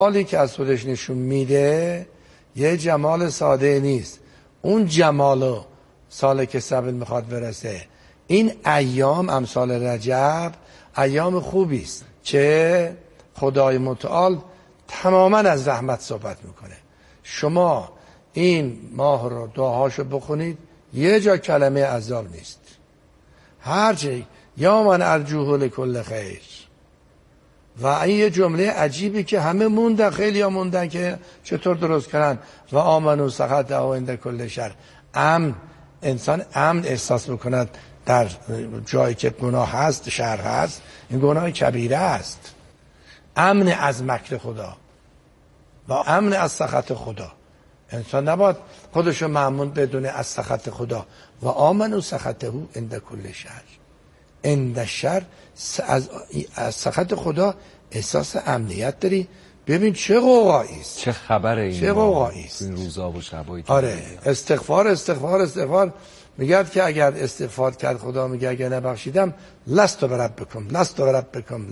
جمالی که از خودش نشون میده یه جمال ساده نیست. اون جمالو سال که سبت میخواد برسه. این ایام امثال رجب ایام خوبی است که خدای متعال تماما از رحمت صحبت میکنه. شما این ماه رو دعاهاشو بخونید، یه جا کلمه عذاب نیست. هر جایی یا من ارجوه لکل خیر. و این یه جمله عجیبی که همه موندن، خیلی ها موندن که چطور درست کنن. و آمنو سخط او عند کل شر. انسان امن احساس بکند در جایی که گناه هست، شر هست، این گناه کبیره است. امن از مکر خدا و امن از سخط خدا. انسان نباید خودشو مأمون بدونه از سخط خدا. و آمنو سخطه عند کل شر. عند شر از سخط خدا احساس امنیت داری. ببین چه قوقایی است، چه خبره این، چه قوقایی است این روزا و شبایی. آره، استغفار میگه که اگر استغفار کرد خدا میگه اگر نبخشیدم لست بربکم.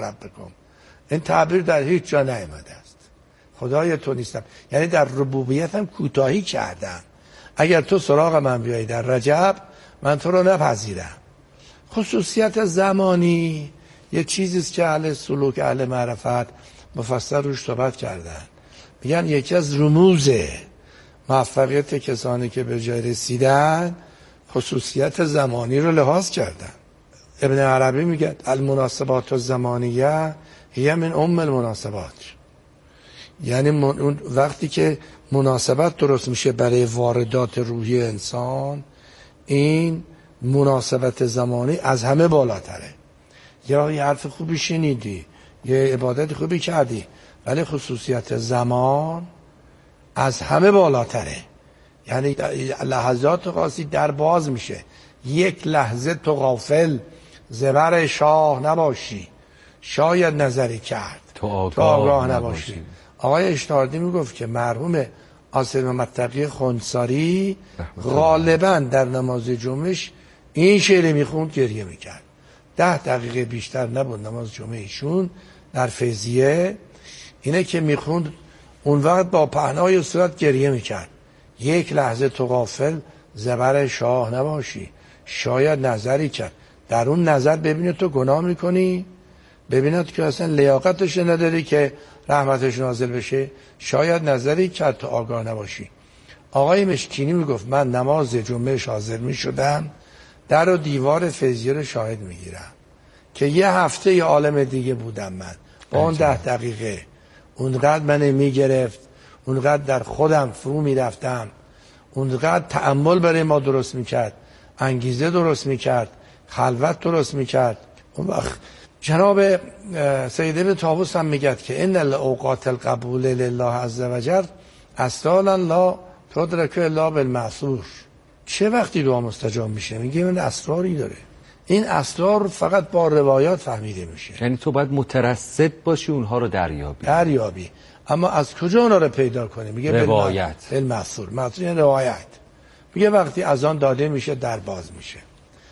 این تعبیر در هیچ جا نیامده است. خدای تو نیستم، یعنی در ربوبیتم کوتاهی کردم. اگر تو سراغ من بیایی در رجب، من تو رو نپذیرم. خصوصیت زمانی یه چیزیست که اهل سلوک، اهل معرفت مفصل روش صحبت کردن. میگن یکی از رموز موفقیت کسانی که به جای رسیدن خصوصیت زمانی رو لحاظ کردن. ابن عربی میگه المناسبات الزمانیه هی من المناسبات. یعنی اون وقتی که مناسبت درست میشه برای واردات روحی انسان، این مناسبت زمانی از همه بالاتره. یا یه حرف خوبی شنیدی، یه عبادت خوبی کردی، ولی خصوصیت زمان از همه بالاتره. یعنی لحظات خاصی در باز میشه. یک لحظه تو غافل زبر شاه نباشی، شاید نظری کرد تو آگاه نباشی. آقای اشتاردی میگفت که مرحوم آصف متقی خنساری غالبا در نماز جمعهش این شعر میخوند، گریه میکرد. 10 دقیقه بیشتر نبود نماز جمعه ایشون در فیضیه. اینه که میخوند اون وقت با پهنای صورت گریه میکرد. یک لحظه تو غافل زبر شاه نباشی، شاید نظری کرد. در اون نظر ببینید تو گناه میکنی، ببینید که اصلا لیاقتش نداری که رحمتش نازل بشه، شاید نظری کرد تو آگاه نباشی. آقای مشکینی میگفت من نماز جمعه حاضر میشدم، در و دیوار فیضیه رو شاهد میگیرم که یه هفته یه عالم دیگه بودم من با اون 10 دقیقه. اونقدر من میگرفت، اونقدر در خودم فرو میرفتم، اونقدر تأمل برای ما درست میکرد، انگیزه درست میکرد، خلوت درست میکرد. اون وقت جناب سید ابن طاووس هم میگه که ان الاوقات القبول لله عز وجل اسرارا لا تدرک الا بالمعصور. چه وقتی دعا مستجاب میشه؟ میگه این اسراری داره. این اسرار فقط با روایات فهمیده میشه. یعنی تو باید مترصد باشی اونها رو دریابی. اما از کجا اونا رو پیدا کنی؟ میگه روایت. المعصور یعنی روایت. میگه وقتی اذان داده میشه در باز میشه،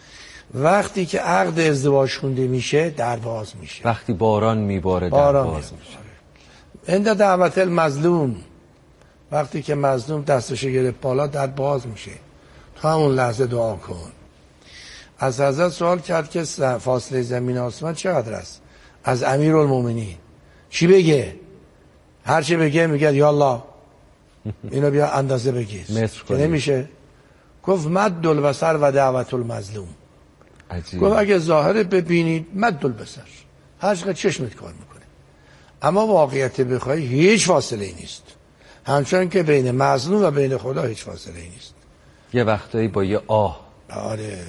وقتی که عقد ازدواج خونده میشه در باز میشه، وقتی باران میباره در باز میشه. عند دعوت المظلوم، وقتی که مظلوم دستشو گرفت بالا در باز میشه. تو همون لحظه دعا کن. از حضرت سوال کرد که فاصله زمین آسمان چقدر است؟ از امیرالمومنین چی بگه؟ هر چی بگه میگه یا الله اینو بیا اندازه بگیر که نمیشه. گفت مد البصر و دعوت المظلوم. عجیب. گفت اگه ظاهر ببینید مد البصر، هر چقدر چشمت کار میکنه، اما واقعیت بخوای هیچ فاصله ای نیست. همچنان که بین مظلوم و بین خدا هیچ فاصله ای نیست. یه وقتایی با یه آه. آره.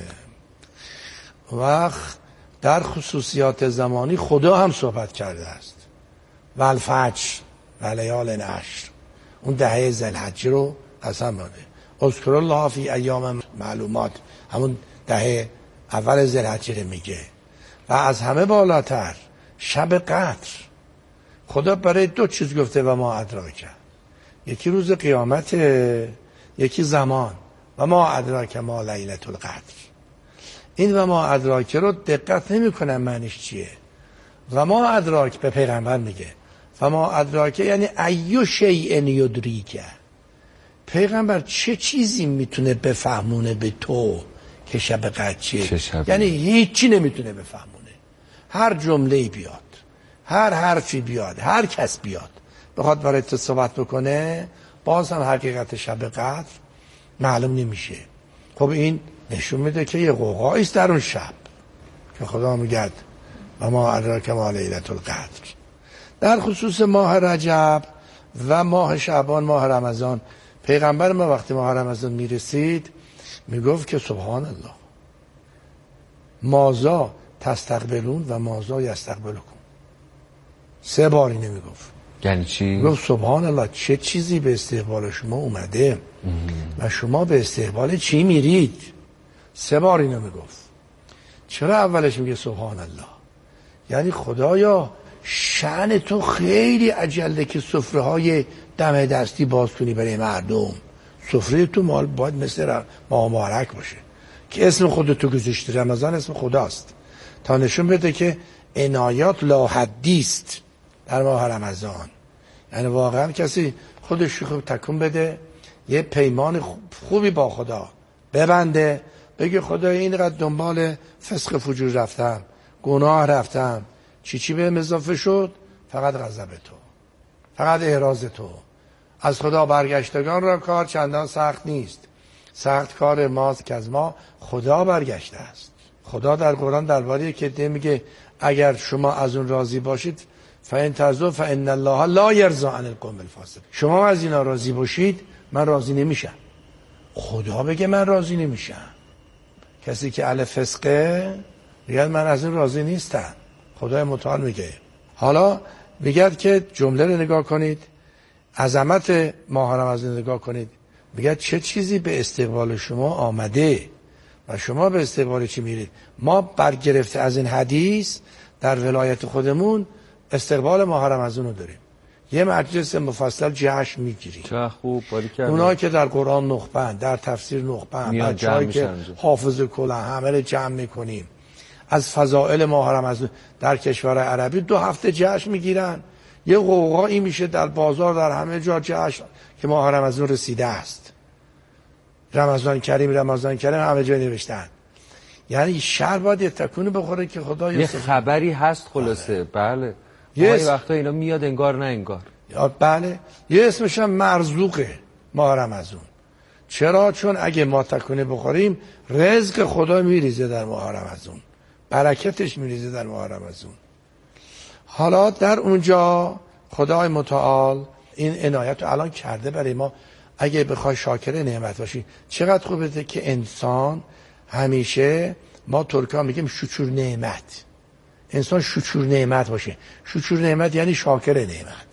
وقت در خصوصیات زمانی خدا هم صحبت کرده است. و الفجر و لیال عشر، اون دهه ذوالحجه رو قسم داده. اذکر الله فی ایام معلومات، همون دهه اول ذوالحجه میگه. و از همه بالاتر شب قدر. خدا برای 2 چیز گفته و ما ادراک. یکی روز قیامت، یکی زمان. و ما ادراک ما لیلة القدر. این و ما ادراک رو دقت نمی کنم معنیش چیه. و ما ادراک به پیغمبر میگه فما ادراک یعنی ایو شیء یدریک، پیغمبر چه چیزی میتونه بفهمونه به تو که شب قدر چیه؟ یعنی هیچی نمیتونه بفهمونه. هر جمله‌ای بیاد، هر حرفی بیاد، هر کس بیاد بخواد برای تو صحبت بکنه، باز هم حقیقت شب قدر معلوم نمیشه. خب این نشون میده که یه قوقایی است در اون شب که خدا میگه و ما ادراک ما لیلة القدر. در خصوص ماه رجب و ماه شعبان، ماه رمضان، پیغمبر ما وقتی ماه رمضان میرسید میگفت که سبحان الله مازا تستقبلون و مازا یستقبلکم. 3 بار اینو میگفت. یعنی چی؟ میگفت سبحان الله چه چیزی به استقبال شما اومده و شما به استقبال چی میرید. 3 بار اینو میگفت. چرا اولش میگه سبحان الله؟ یعنی خدایا شأن تو خیلی عجله که سفره های دم دستی باز کنی برای مردم. سفره تو مال باید مثل ماه مبارک باشه که اسم خودتو گذاشتی. رمضان اسم خداست تا نشون بده که عنایات لاحدی است در ماه رمضان. یعنی واقعا کسی خودش خوب تکون بده، یه پیمان خوبی با خدا ببنده، بگه خدا اینقدر دنبال فسق فجور رفتم، گناه رفتم، چی به اضافه شد؟ فقط غضب تو، فقط اعراض تو. از خدا برگشتگان را کار چندان سخت نیست، سخت کار ماست که از ما خدا برگشته است. خدا در قرآن درباره که میگه اگر شما از اون راضی باشید فإن ترضوا فإن الله لا يرضى عن القوم الفاسقین، شما از اینا راضی باشید من راضی نمیشم. خدا بگه من راضی نمیشم. کسی که اهل فسقه میگه من از این راضی نیستم. خدای متعال میگه. حالا میگه که جمله رو نگاه کنید، عظمت ماه رمضان نگاه کنید، میگه چه چیزی به استقبال شما آمده و شما به استقبال چی میرید. ما برگرفته از این حدیث در ولایت خودمون استقبال ماه رمضان رو داریم. یه مجلس مفصل جشن میگیریم. چه خوب، باریکلا. اونایی که در قرآن نخبند، در تفسیر نخبند، بچه‌هایی که حافظ کلن، همه رو جمع میکنیم. از فضائل ماه رمضان در کشور عربی 2 هفته جشن میگیرن. یه قوقایی میشه در بازار، در همه جا جشن که ماه رمضان رسیده است. رمضان کریم، رمضان کریم، همه جا نوشتن. یعنی شهر باید تکونی بخوره که خدا یه خبری هست خلاصه. بله. یه وقتا اینا میاد انگار نه انگار. بله. یه اسمش هم مرزوقه ماه رمضان. چرا؟ چون اگه ما تکونی بخوریم رزق خدا میریزه در ماه رمضان، برکتش میریزه در ماه رمضان. حالا در اونجا خدای متعال این عنایت رو الان کرده برای ما. اگه بخوای شاکر نعمت باشی چقدر خوبه که انسان همیشه، ما ترکا میگیم شکر نعمت، انسان شکر نعمت باشه. شکر نعمت یعنی شاکر نعمت.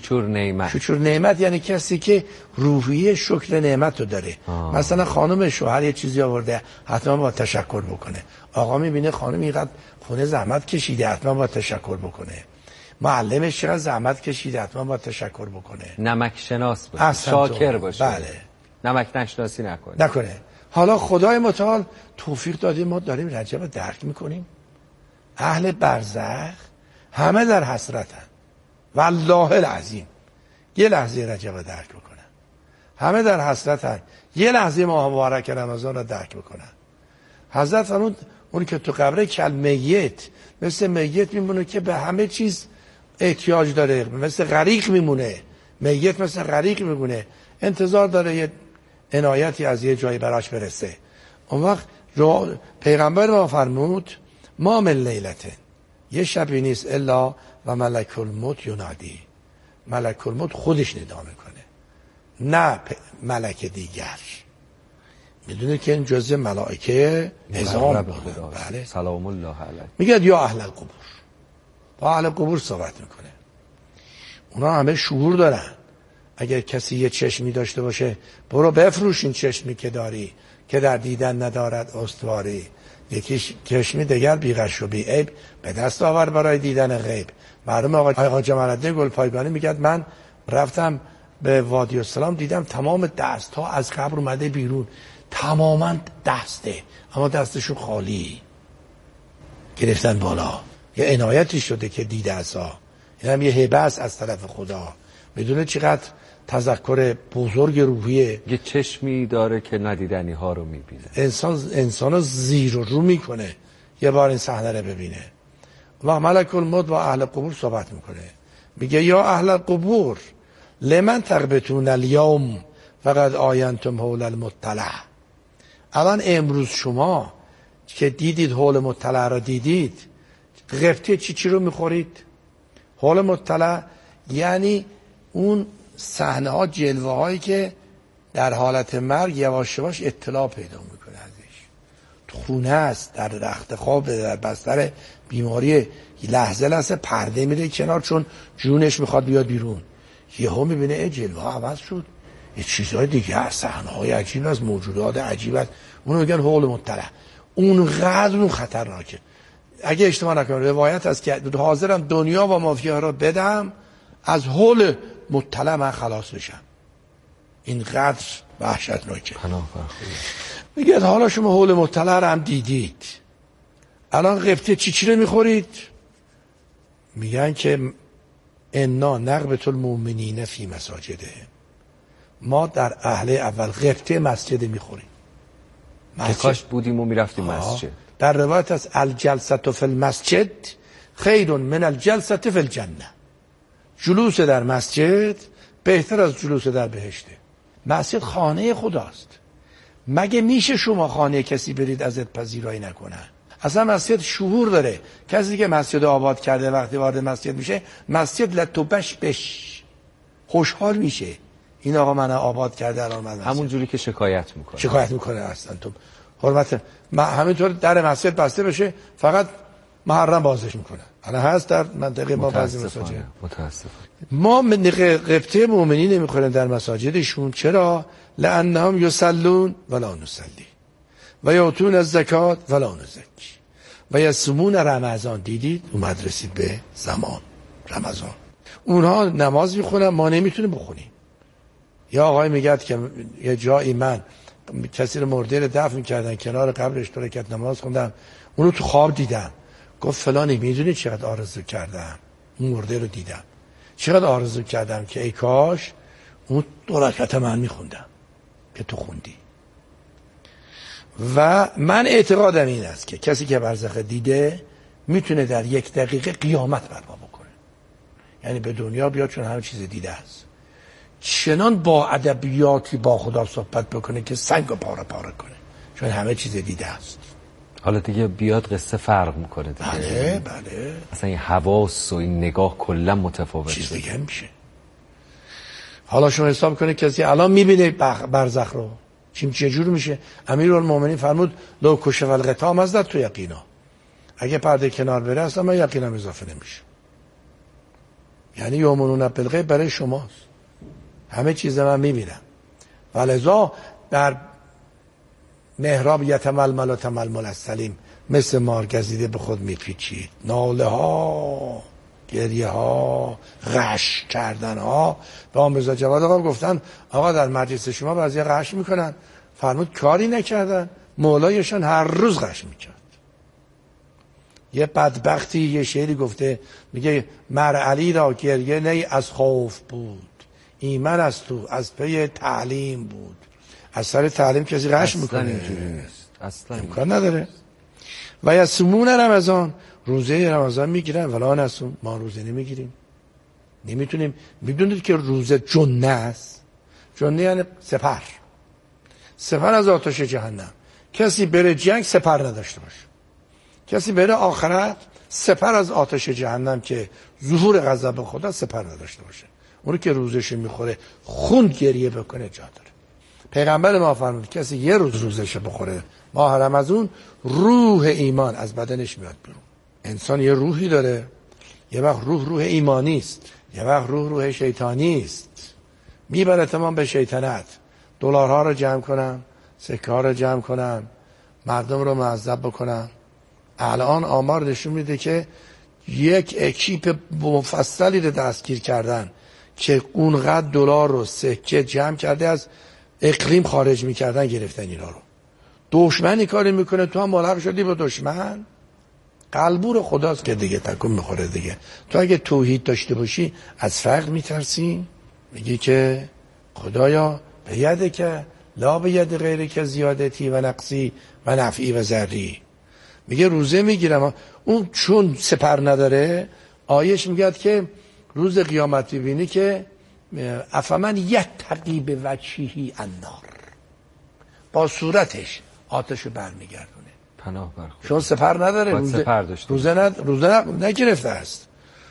شکر نعمت یعنی کسی که روحیه شکر نعمت رو داره. مثلا خانم شوهر یه چیزی آورده حتما باید تشکر بکنه. آقا میبینه خانم اینقدر خونه زحمت کشیده حتما باید تشکر بکنه. معلمش چقدر زحمت کشیده حتما باید تشکر بکنه. نمک شناس باشه، شاکر باشه. بله. نمک نشناسی نکنه. حالا خدای متعال توفیق داده ما داریم رجب رو درک میکنیم. اهل برزخ همه در حسرتن والله العظیم. یه لحظه رجب رو درک بکنن، همه در حسرتن. یه لحظه ماه مبارک رمضان رو درک بکنن. حضرت فرمود اون که تو قبره کل میت، مثل میت میمونه که به همه چیز احتیاج داره، مثل غریق میمونه. میت مثل غریق میمونه، انتظار داره یه عنایتی از یه جایی براش برسه. اون وقت پیغمبر ما فرمود ما من لیلته، یه شبی نیست الا و ملک الموت ینادی. ملک الموت خودش ندا میکنه، نه ملک دیگر. میدونه که این جزء ملائکه نظام. بله. سلام الله علیه. میگه یا اهل القبور، با اهل قبور صحبت میکنه. اونا همه شعور دارن. اگر کسی یه چشمی داشته باشه برو بفروش این چشمی که داری که در دیدن ندارد استواری. یکی چشمی دیگر بی غش و بی عیب به دست آور برای دیدن غیب. مرحوم آقا جمال الدین گلپایگانی میگه من رفتم به وادی السلام دیدم تمام دست ها از قبر اومده بیرون، تماما دسته، اما دستشون خالی گرفتن بالا. یه عنایتی شده که دیده ازا این هم یه هبه است از طرف خدا. بدون چقدر تذکر بزرگ روحیه. یه چشمی داره که ندیدنی ها رو میبینه. انسان رو زیر و رو میکنه یه بار این صحنه رو ببینه. و ملک الموت با اهل قبور صحبت میکنه، میگه یا اهل القبور لمن تغبطون الیوم فقد آینتم حول المطلع. الان امروز شما که دیدید حول مطلع را دیدید، غبطه چی رو میخورید؟ حول مطلع یعنی اون صحنه ها، جلوه هایی که در حالت مرگ یواش یواش اطلاع پیدا میکنه ازش. تو خونه است، در رخت خواب، در بستر بیماری، لحظه پرده میره کنار چون جونش میخواد بیاد بیرون. یهو میبینه جلوه ها عوض شد، یه چیزهای دیگه هست، صحنه های عجیب است، موجودات عجیب است. اونو میگن حول مطلع. اونقدر اون خطرناکه. اگه اشتباه نکنم روایت هست که حاضرم دنیا و مافیا رو بدم از حول مطلع من خلاص بشم. اینقدر وحشتناکه. میگه حالا شما حول مطلع رو هم دیدید، الان غبطه چی رو میخورید؟ میگن که انا نغبط المؤمنین فی مساجده. ما در اهل اول غبطه مسجد میخوریم. کاش بودیم و میرفتیم مسجد. در روایت از الجلسه فی المسجد خیر من الجلسه فی الجنه. جلوس در مسجد بهتر از جلوس در بهشته. مسجد خانه خداست. مگه میشه شما خانه کسی برید ازت پذیرایی نکنن؟ اصلا مسجد شعور داره. کسی که مسجد آباد کرده وقتی وارد مسجد میشه، مسجد لطوبش بش خوشحال میشه. این آقا من آباد کرده الان من همون جوری که شکایت میکنه اصلا تو حرمت همینطور در مسجد بسته بشه فقط محرم بازش میکنه. الان هست در منطقه ما بعضی مساجد. متاسفانه ما غبطه مؤمنین نمیخوریم در مساجدشون. چرا؟ لانهم یصلون ولا نصلی و یؤتون الزکات ولا نزکی و یصومون رمضان. دیدید اومد رسید به زمان رمضان، اونها نماز میخونن، ما نمیتونیم بخونیم. یا آقای میگه که یه جایی من کسی رو مرده رو دفن کردن کنار قبرش، تو رکعت نماز خوندم، اونو تو خواب دیدم. گفت فلانی میدونی چقدر آرزو کردم اون مرده رو دیدم، چقدر آرزو کردم که ای کاش اون 2 رکعت من میخوندم که تو خوندی. و من اعتقادم این است که کسی که برزخ دیده میتونه در 1 دقیقه قیامت برپا بکنه. یعنی به دنیا بیاد چون همه چیز دیده است، چنان با ادبیاتی با خدا صحبت بکنه که سنگ رو پاره پاره کنه چون همه چیز دیده است. حالا دیگه بیاد قصه فرق میکنه دیگه. بله اصلا این حواس و این نگاه کلا متفاوته، چیز دیگه میشه. حالا شما حساب کنید کسی الان میبینه برزخ رو چه جور میشه. امیرالمومنین فرمود لو کشف الغطا مزد تو یقینا. اگه پرده کنار بره اصلا من یقینم اضافه نمیشه. یعنی یومنون بالغیب برای شماست، همه چیز من میبینم. ولذا در محراب یتململ و تململ السلیم مثل مارگزیده به خود میپیچید. ناله ها، گریه ها، غش کردن ها. به آمرزا جواد آقا گفتن آقا در مجلس شما بعضی غش میکنن. فرمود کاری نکردن، مولایشان هر روز غش میکرد. یه بدبختی یه شعری گفته، میگه مر علی را گریه نی از خوف بود، ایمن از تو از پی تعلیم بود. از سر تعلیم کسی غش میکنه؟ اصلا امکان نداره. و یصومون رمضان، روزه رمضان میگیرن. ولا نصوم، ما روزه نمیگیریم، نمیتونیم. میدونید که روزه جنه است. جنه یعنی سپر از آتش جهنم. کسی بره جنگ سپر نداشته باشه، کسی بره آخرت سپر از آتش جهنم که ظهور غضب خدا سپر نداشته باشه. اونو که روزش میخوره خون گریه بکنه جا داره. پیغمبر ما فرمود کسی یه روز روزش بخوره ماه رمضان، روح ایمان از بدنش میاد بیرون. انسان یه روحی داره، یه وقت روح ایمانی است، یه وقت روح شیطانی است. میبره تمام به شیطنت. دلارها رو جمع کنم، سکه ها رو جمع کنم، مردم رو معذب بکنم. الان آمار نشون میده که یک اکیپ مفصلی رو دستگیر کردن که اونقدر دلار رو سکه جمع کرده از اقلیم خارج میکردن، گرفتن اینا رو. دشمنی کاری میکنه تو هم ملحق شدی با دشمن. قلبور خداست که دیگه تکون میخوره دیگه. تو اگه توحید داشته باشی از فقر میترسی، میگی که خدایا به یده که لا به ید غیری که زیادتی و نقصی و نفعی و ضری. میگه روزه میگیرم، اون چون سپر نداره آیش میگه که روز قیامت ببینی که افمن یتقی به وجهه النار، با صورتش آتشو برمیگردونه. پناه بر خدا. چون سپر نداره، روزه نگرفته است.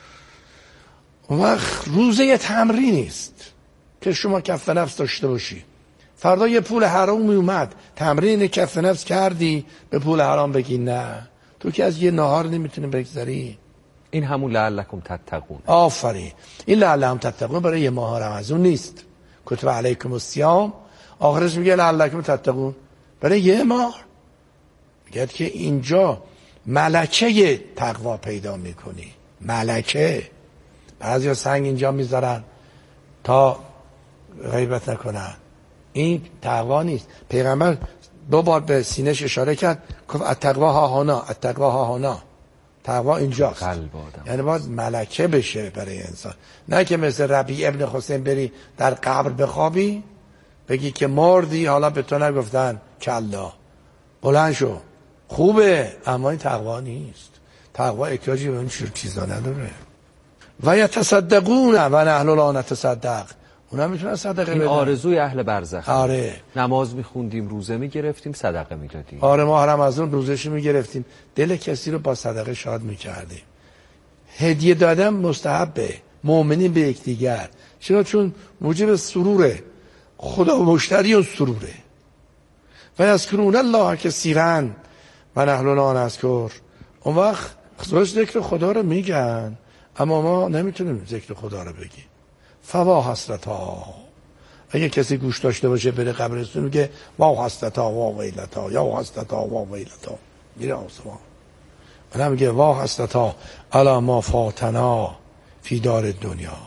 اون وقت روزه یه تمرینی است که شما کف نفس داشته باشی. فردا یه پول حرامی اومد، تمرین کف نفس کردی، به پول حرام بگی نه، تو که از یه نهار نمیتونی بگذری. این همون لعلکم تتقون. آفرین. این لعلکم تتقون برای یه ماه رمضان نیست. کتب علیکم الصیام آخرش میگه لعلکم تتقون برای یه ماه. میگه که اینجا ملکه تقوا پیدا میکنی. ملکه. بعضیا سنگ اینجا میذارن تا غیبت نکنن، این تقوا نیست. پیغمبر 2 بار به سینه‌اش اشاره کرد، گفت التقوا ها هنا، التقوا ها هنا. تقوا اینجاست. یعنی باید ملکه بشه برای انسان، نه که مثل ربیع ابن حسین بری در قبر بخوابی بگی که مردی، حالا به تو نگفتن کلا بلند شو خوبه، اما این تقوا نیست. تقوا احتیاجی به اون چیزا نداره. و یتصدقون و نحن لا نتصدق، اونا میتونن صدقه بدن. این آرزوی اهل برزخ. آره. نماز میخوندیم، روزه میگرفتیم، صدقه میدادیم. آره ماه رمضان روزش میگرفتیم، دل کسی رو با صدقه شاد میکردیم. هدیه دادن مستحبه، مؤمنین به یکدیگر، چون موجب سروره، خدا مشتری و سروره. و یذکرون الله کثیرا و نحن لا نذکر. اون وقت ذکر خدا رو میگن اما ما نمیتونیم ذکر خدا رو بگیم. فوا حسرتا، اگه کسی گوش داشته باشه بره قبرستون میگه وا حسرتا وا ویلتا، یا حسرتا وا ویلتا، میره آسمان. من میگه وا حسرتا علی ما فاتنا فی دار دنیا،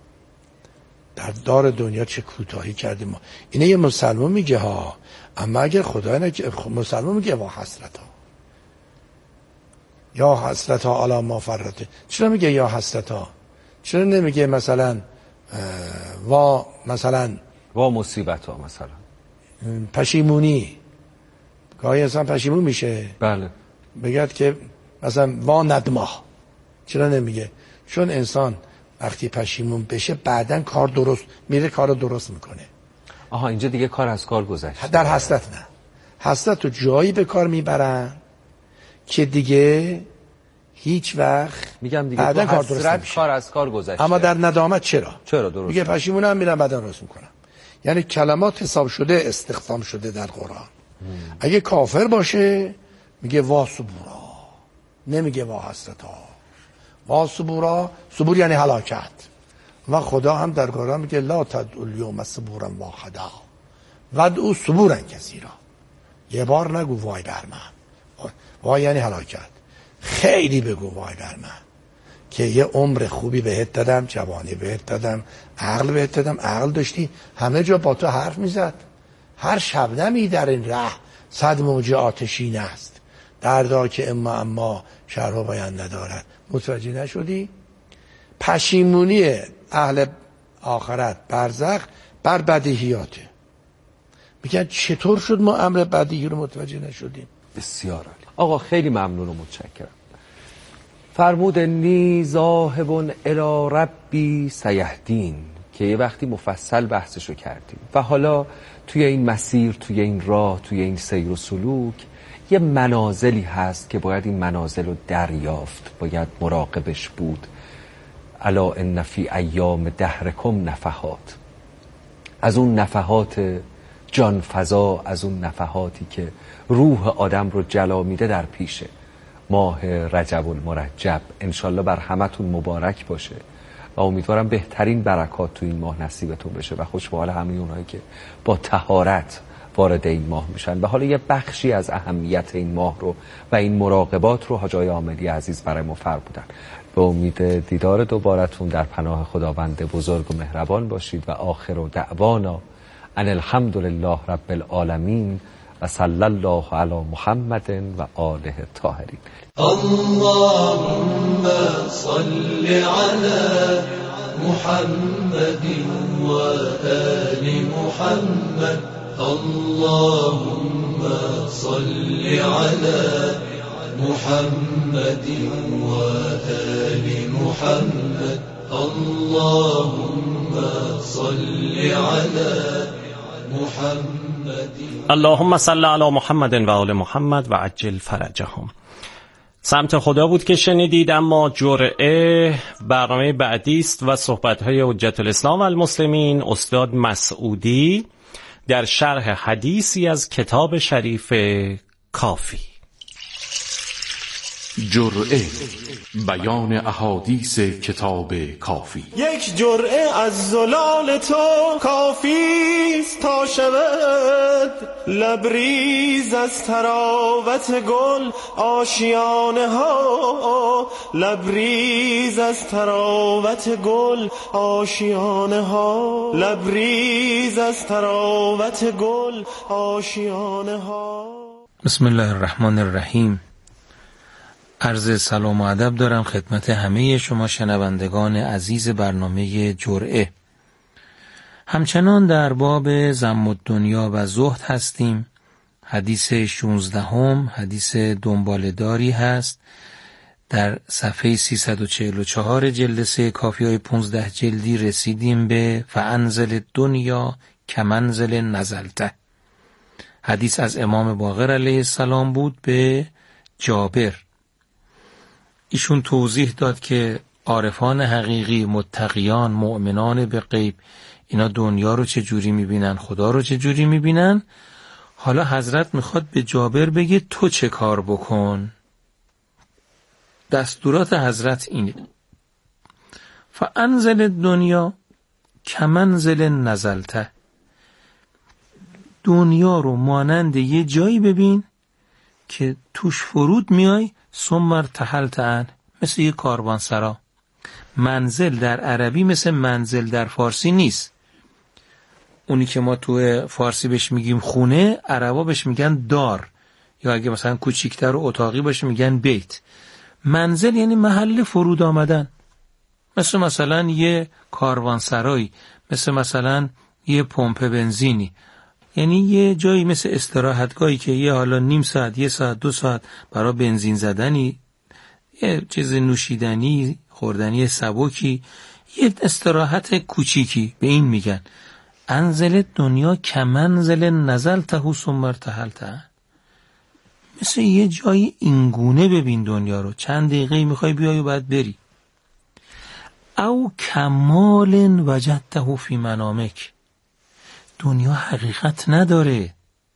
در دار دنیا چه کوتاهی کردیم ما. اینه یه مسلمان میگه ها، اما اگر خدا مسلمان میگه وا حسرتا، یا حسرتا علی ما فرته. چرا میگه یا حسرتا؟ چرا نمیگه مثلا مثلا مصیبت ها، مثلا پشیمونی؟ گاهی انسان پشیمون میشه. بله. بگید که مثلا وا ندما. چرا نمیگه؟ چون انسان وقتی پشیمون بشه بعداً کار رو درست میکنه. آها، اینجا دیگه کار از کار گذشته. در حسرت نه، حسرت رو جایی به کار میبرن که دیگه هیچ وقت میگم دیگه بعداً کار درست نمیشه. کار از کار گذشته. اما در ندامت چرا درست میگه پشیمونم، میرم بعداً درست میکنم. یعنی کلمات حساب شده، استخدام شده در قرآن. اگه کافر باشه میگه وا صبورا، نمیگه وا حسرتا. وا صبورا، صبور یعنی هلاکت. و خدا هم در قرآن میگه لا تدعوا الیوم صبورا واحدا ودعوا صبورا کثیرا. یه بار نگو وای بر من، وای یعنی هلاکت. خیلی بگو وای بر من که یه عمر خوبی بهت دادم، جوانی بهت دادم، عقل بهت دادم، عقل داشتی، همه جا با تو حرف میزد. هر شبنمی در این ره 100 موج آتشین است، دردا که اما شرح و بیان ندارد. متوجه نشدی؟ پشیمونی اهل آخرت برزخ بر بدیهیاته. میگن چطور شد ما امر بدیهی رو متوجه نشدیم؟ بسیار عالی آقا، خیلی ممنون و متشکرم. فرمود انی ذاهب الی ربی سیهدین، که یه وقتی مفصل بحثشو کردیم و حالا توی این مسیر، توی این راه، توی این سیر و سلوک یه منازلی هست که باید این منازل رو دریافت، باید مراقبش بود. الا ان فی ایام دهرکم نفحات، از اون نفحات جان فضا، از اون نفحاتی که روح آدم رو جلا میده در پیشه. ماه رجب المرجب انشالله بر همتون مبارک باشه و امیدوارم بهترین برکات تو این ماه نصیبتون بشه و خوش به حال همه اونایی که با طهارت وارد این ماه میشن. و حالا یه بخشی از اهمیت این ماه رو و این مراقبات رو حاج آقای عاملی عزیز برای ما فرمودن. به امید دیدار دوبارتون در پناه خداوند بزرگ و مهربان باشید و آخر دعوانا ان الحمد لله رب العالمین و صلی الله علی محمد و آله الطاهرین. اللهم صل علی محمد و آل محمد. اللهم صل علی محمد و آل محمد. اللهم صل علی محمد. اللهم صل علی محمد و آل محمد و عجل فرجهم. سمت خدا بود که شنیدید. اما جرعه برنامه بعدی است و صحبت‌های حجت الاسلام و المسلمین استاد مسعودی در شرح حدیثی از کتاب شریف کافی. جرعه، بیان احادیث کتاب کافی. یک جرعه از زلال تو کافیست تا شود لبریز از تراوت گل آشیانه ها. لبریز از تراوت گل آشیانه ها. لبریز از تراوت گل آشیانه ها. بسم الله الرحمن الرحیم. عرض سلام و ادب دارم خدمت همه شما شنوندگان عزیز برنامه جرعه. همچنان در باب ذم الدنیا و زهد هستیم. حدیث 16 حدیث دنباله‌داری هست. در صفحه 344 جلد 3 کافی های 15 جلدی رسیدیم به فانزل الدنیا کمنزل نزلته. حدیث از امام باقر علیه السلام بود به جابر. ایشون توضیح داد که عارفان حقیقی، متقیان، مؤمنان به غیب، اینا دنیا رو چه جوری میبینن، خدا رو چه جوری میبینن. حالا حضرت میخواد به جابر بگه تو چه کار بکن. دستورات حضرت اینه: فانزل دنیا کمنزل نزلته. دنیا رو مانند یه جایی ببین که توش فرود میای ثم ارتحلت عنه، مثل یه کاروانسرا. منزل در عربی مثل منزل در فارسی نیست. اونی که ما تو فارسی بهش میگیم خونه، عربا بهش میگن دار، یا اگه مثلا کوچیکتر و اتاقی باشه میگن بیت. منزل یعنی محل فرود آمدن، مثلا یه کاروانسرایی، مثلا یه پمپ بنزینی، یعنی یه جایی مثل استراحتگاهی که یه حالا نیم ساعت، 1 ساعت، 2 ساعت برای بنزین زدنی، یه چیز نوشیدنی، خوردنی سبکی، یه استراحت کوچیکی، به این میگن انزل دنیا کمنزل نزلته ثم ارتحلته. مثل یه جایی اینگونه ببین دنیا رو، چند دقیقه میخوای بیای و بعد بری. او کمال وجدته فی منامک. دنیا حقیقت نداره.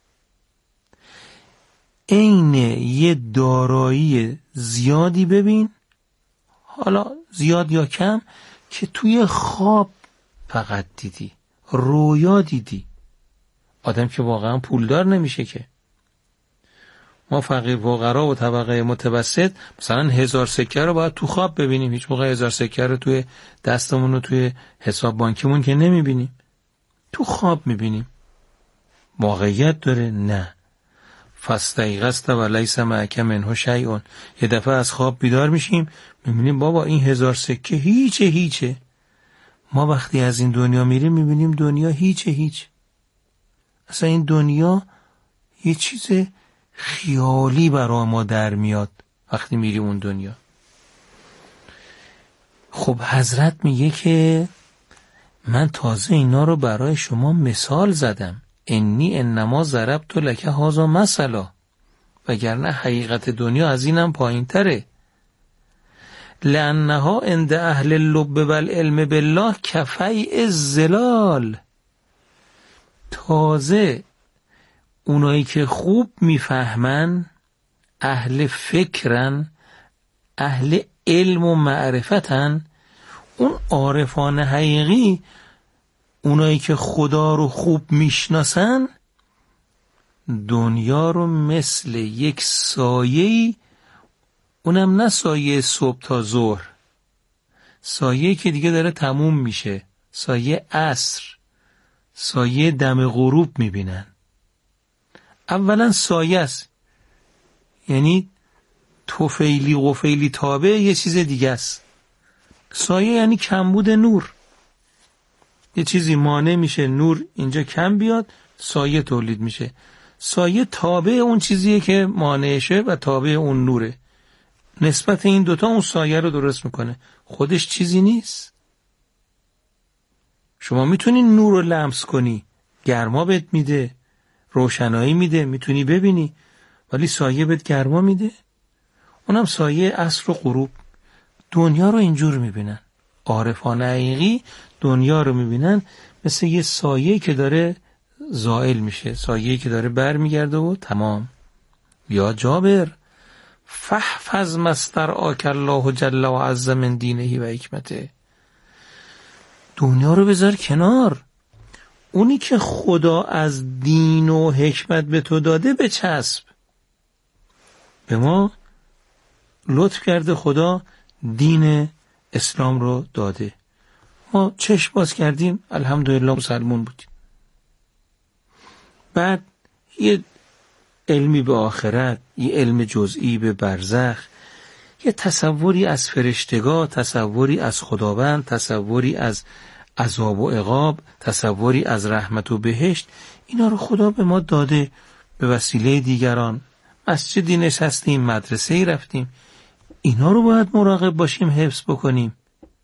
عین یه دارایی زیادی ببین، حالا زیاد یا کم، که توی خواب فقط دیدی، رویا دیدی. آدم که واقعا پولدار نمیشه که. ما فقیر فقرا و طبقه متوسط مثلا 1000 سکه رو باید تو خواب ببینیم. هیچ موقع 1000 سکه رو توی دستمون و توی حساب بانکیمون که نمیبینیم، تو خواب میبینیم. واقعیت داره؟ نه. فاستیقظت و لیس معک منه شیء. یه دفعه از خواب بیدار میشیم میبینیم بابا این 1000 سکه هیچه. ما وقتی از این دنیا میریم میبینیم دنیا هیچ. اصلا این دنیا یه چیز خیالی برای ما در میاد وقتی میریم اون دنیا. خب حضرت میگه که من تازه اینا رو برای شما مثال زدم. انما ضربت لک هذا مثلا، وگرنه حقیقت دنیا از اینم پایین تره. لانها عند اهل اللب والعلم بالله کفیع الظلال. تازه اونایی که خوب میفهمن، اهل فکرن، اهل علم و معرفتن، اون عارفان حقیقی، اونایی که خدا رو خوب میشناسن، دنیا رو مثل یک سایه‌ای، اونم نه سایه صبح تا ظهر، سایه که دیگه داره تموم میشه، سایه عصر، سایه دم غروب میبینن. اولا سایه است، یعنی توفیلی قفیلی تابع یه چیز دیگه است. سایه یعنی کمبود نور، یه چیزی مانع میشه نور اینجا کم بیاد، سایه تولید میشه. سایه تابع اون چیزیه که مانعشه و تابع اون نوره. نسبت این دوتا اون سایه رو درست میکنه، خودش چیزی نیست. شما میتونی نور رو لمس کنی، گرما بهت میده، روشنایی میده، میتونی ببینی، ولی سایه بهت گرما میده؟ اونم سایه عصر و غروب. دنیا رو اینجور میبینن عارفان حقیقی، دنیا رو میبینن مثل یه سایه که داره زائل میشه، سایه که داره بر میگرده و تمام. یا جابر فحفظ مستر آک الله جل و عز من دینه و حکمته. دنیا رو بذار کنار، اونی که خدا از دین و حکمت به تو داده بچسب. به ما لطف کرده خدا دین اسلام رو داده، ما چشم باز کردیم الحمدلله مسلمون بودیم. بعد یه علمی به آخرت، یه علم جزئی به برزخ، یه تصوری از فرشتگاه، تصوری از خداوند، تصوری از عذاب و عقاب، تصوری از رحمت و بهشت، اینا رو خدا به ما داده به وسیله دیگران. مسجدی نشستیم، مدرسه‌ای رفتیم، اینا رو باید مراقب باشیم، حفظ بکنیم.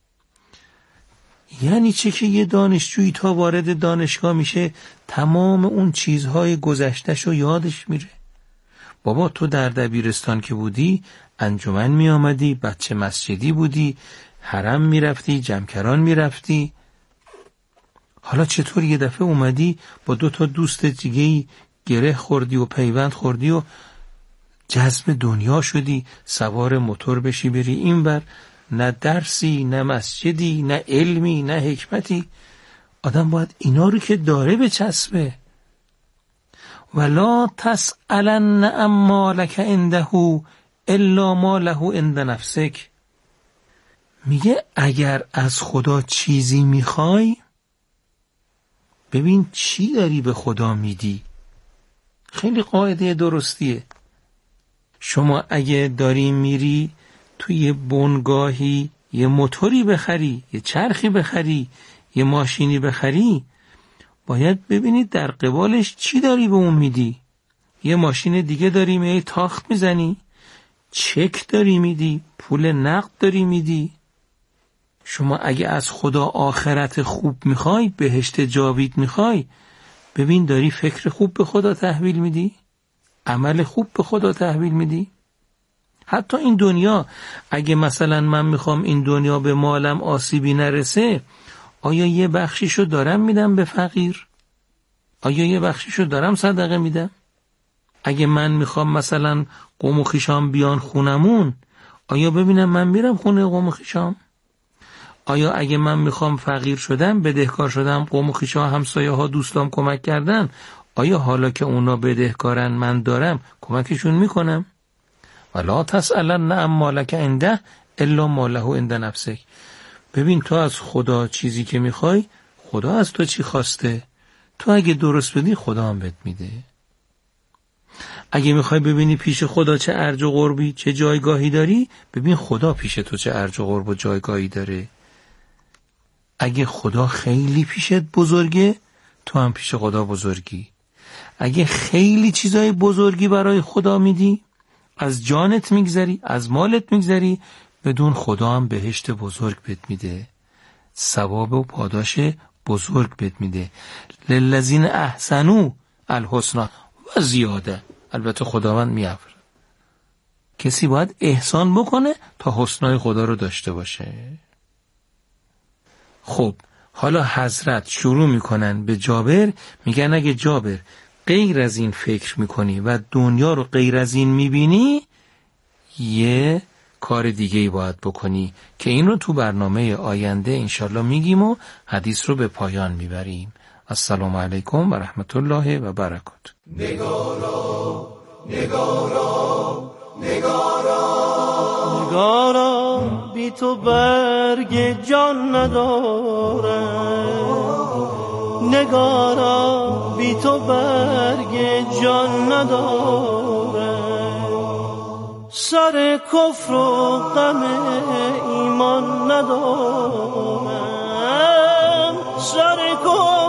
یعنی چه که یه دانشجویی تا وارد دانشگاه میشه تمام اون چیزهای گذشته‌شو یادش میره. بابا تو در دبیرستان که بودی انجمن می آمدی، بچه مسجدی بودی، حرم می رفتی، جمکران می رفتی. حالا چطور یه دفعه اومدی با 2 تا دوست دیگه‌ای گره خوردی و پیوند خوردی و جذب دنیا شدی، سوار موتور بشی بری اینور، نه درسی، نه مسجدی، نه علمی، نه حکمتی. آدم باید اینا رو که داره بچسبه. ولا تسألن عما لک عنده الا ما له عند نفسک. میگه اگر از خدا چیزی میخوای ببین چی داری به خدا میدی. خیلی قاعده درستیه. شما اگه داری میری توی بنگاهی یه موتوری بخری، یه چرخی بخری، یه ماشینی بخری، باید ببینید در قبالش چی داری به اون میدی. یه ماشین دیگه داری میای تاخت میزنی، چک داری میدی، پول نقد داری میدی. شما اگه از خدا آخرت خوب میخوای، بهشت جاوید میخوای، ببین داری فکر خوب به خدا تحویل میدی، عمل خوب به خدا تحویل میدی. حتی این دنیا، اگه مثلا من میخوام این دنیا به مالم آسیبی نرسه، آیا یه بخشیشو دارم میدم به فقیر؟ آیا یه بخشیشو دارم صدقه میدم؟ اگه من میخوام مثلا قوم و خویشام بیان خونمون، آیا ببینم من میرم خونه قوم و خویشام؟ آیا اگه من میخوام فقیر شدم، بدهکار شدم، قوم و خویشا، همسایه ها، دوستام کمک کردن، آیا حالا که اونا بدهکارن من دارم کمکشون میکنم؟ ولا تسألن عما لک عنده الا ما له عند نفسک. ببین تو از خدا چیزی که میخوای، خدا از تو چی خواسته، تو اگه درست بدی خدا هم بهت میده. اگه میخوای ببینی پیش خدا چه ارج و قربی، چه جایگاهی داری، ببین خدا پیش تو چه ارج و قرب و جایگاهی داره. اگه خدا خیلی پیشت بزرگه، تو هم پیش خدا بزرگی. اگه خیلی چیزای بزرگی برای خدا میدی، از جانت میگذری، از مالت میگذری، بدون خدا هم بهشت بزرگ بهت میده، ثواب و پاداش بزرگ بهت میده. للذین احسنوا الحسنی و زیاده. البته خداوند میافره. کسی باید احسان بکنه تا حسنای خدا رو داشته باشه. خب حالا حضرت شروع میکنن به جابر، میگن اگه جابر غیر از این فکر میکنی و دنیا رو غیر از این میبینی، یه کار دیگه ای باید بکنی که این رو تو برنامه آینده انشالله میگیم و حدیث رو به پایان میبریم. السلام علیکم و رحمت الله و برکاته. نگارا نگارا نگارا نگارا بی تو برگ جان ندارم، نگارا بی تو برگ جان نداره، سر کفر و غم ایمان ندارم، سر کفر